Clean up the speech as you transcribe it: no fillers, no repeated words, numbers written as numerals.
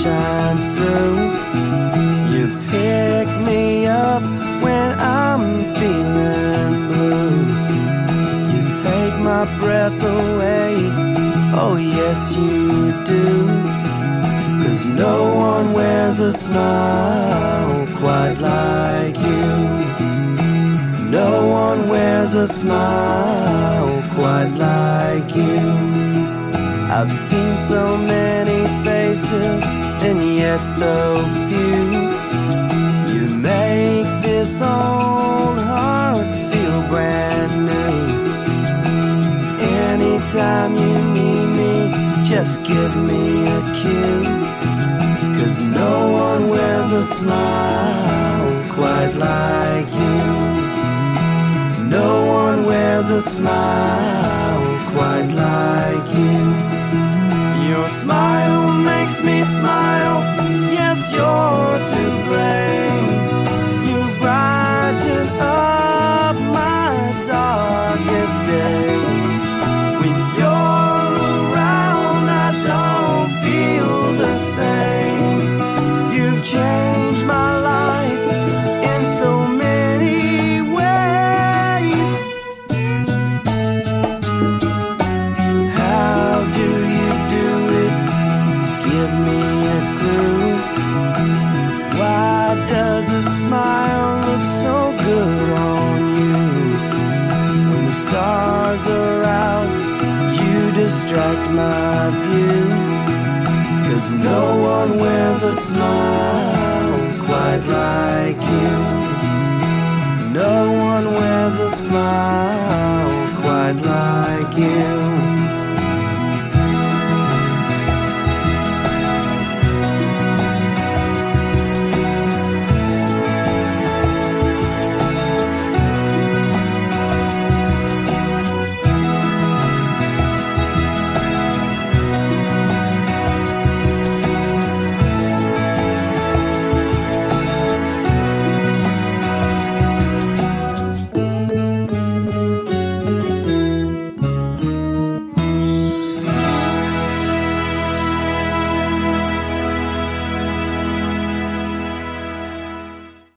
shines through. You pick me up when I'm feeling blue. You take my breath away, oh yes you do. 'Cause no one wears a smile quite like you. No one wears a smile quite like you. I've seen so many faces and yet so few. You make this old heart feel brand new. Anytime you need me, just give me a cue. 'Cause no one wears a smile quite like you. No one wears a smile quite like you. Your smile makes me smile, yes you're to blame. You brighten up my darkest days. When you're around I don't feel the same. You've changed my life in so many ways. How do you do it? Give me a clue. Why does a smile look so good on you? When the stars are out, you distract my view. 'Cause no one wears a smile quite like you. No one wears a smile